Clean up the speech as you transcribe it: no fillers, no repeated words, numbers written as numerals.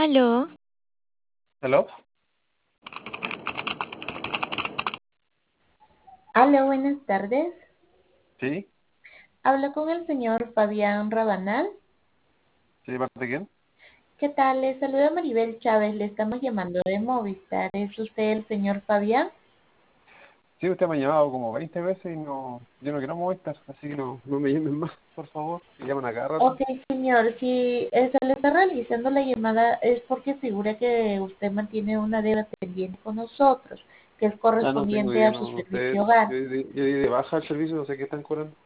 Aló, ¿Hello? Hola, buenas tardes. Sí, Hablo con el señor Fabián Rabanal. sí, ¿de parte de quién? ¿Qué tal? Le saluda Maribel Chávez. Le estamos llamando de Movistar. ¿Es usted el señor Fabián? Sí, usted me ha llamado como 20 veces y yo no quiero molestar, así que no me llamen más, por favor. Me llaman a cada rato. Ok, señor. Si se le está realizando la llamada es porque figura que usted mantiene una deuda pendiente con nosotros, que es Ah, no tengo correspondiente idea, a su no, servicio ustedes, hogar. yo di de baja el servicio, no sé qué están cobrando.